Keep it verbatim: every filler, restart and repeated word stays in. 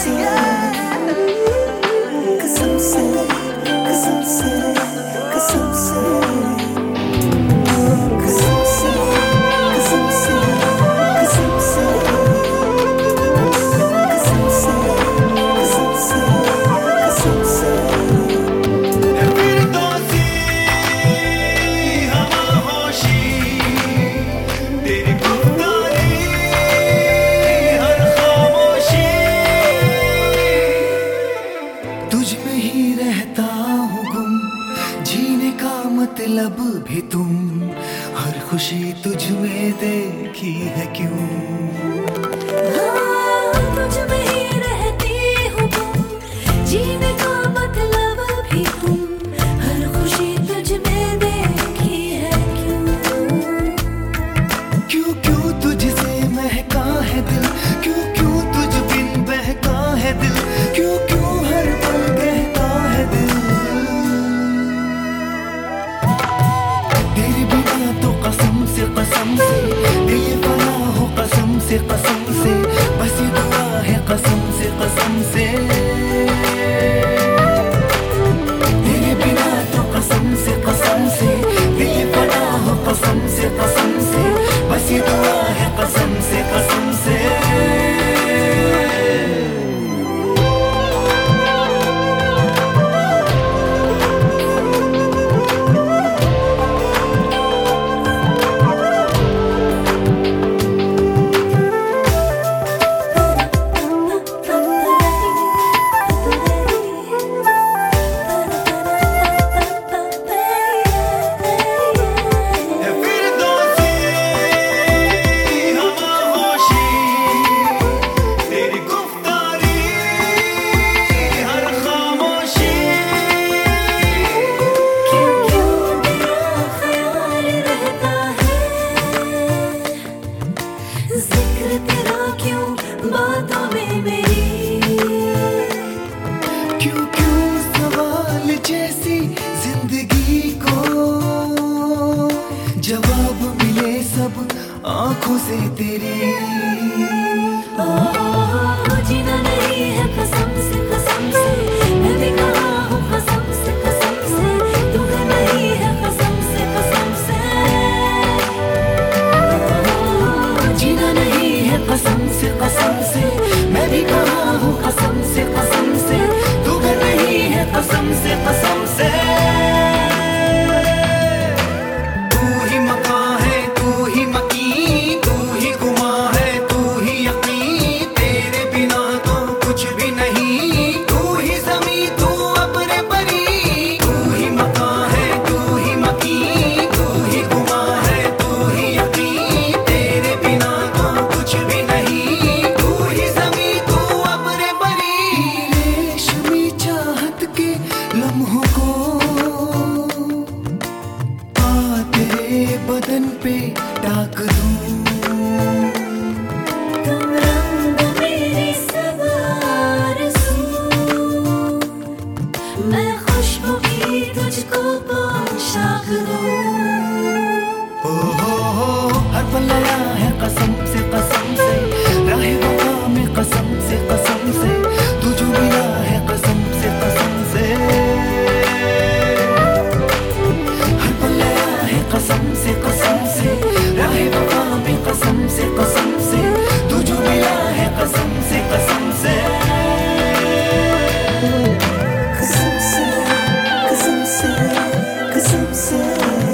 से कसम से कसम से कसम से कसम से कसम से कसम से कसम से कसम से कसम से मतलब भी तुम हर खुशी तुझ में देखी है क्यों? हाँ, तुझ में ही रहती हूँ तुम, जीने का मतलब भी तुम, हर खुशी तुझ में देखी है क्यों? क्यों क्यों तुझसे महका है दिल, क्यों क्यों तुझ बिन बहका है दिल, क्यों क्यों हर पल कहता है दिल तेरे बिना तो कसम से कसम से दिल फना हो कसम से कसम से बस ये दुआ है कसम से कसम से तेरे बिना तो कसम से कसम से दिल फना हो कसम से कसम से बस ये दुआ है कसम से कसम से क्यों क्यों सवाल जैसी जिंदगी को जवाब मिले सब आंखों से तेरी। जीना नहीं है कसम से कसम से, मैं भी कहा हूँ कसम से कसम से, तुम्हें नहीं है कसम से कसम से। जीना नहीं है कसम से कसम से, मैं भी कहा हूँ कसम से कसम से, तुम्हें नहीं है कसम से कसम से। तू ही मकान है, तू ही मकीन, तू ही गुमा है, तू ही यकीन, तेरे बिना तो कुछ भी नहीं, तू ही ज़मीं, तू अपने परी। तू ही मकान है, तू ही मकीन, तू ही गुमा है, तू ही यकीन, तेरे बिना तो कुछ भी नहीं, तू ही ज़मीं, तू अपने परी। रेशमी चाहत के लम्हों को आ तेरे बदन पे डाक दूं। तुम रंग मेरी सब आरज़ू, मैं खुशबू की तुझको पोशाक दूं। ओ हो हो हर पल आया है कसम से कसम से, राहे वफा में कसम से कसम से, तू जो मिला है कसम से कसम से। हर पल आया है कसम से कसम से, राहे वफा में कसम से कसम से, तू जो मिला है कसम से कसम से। कसम से कसम से कसम से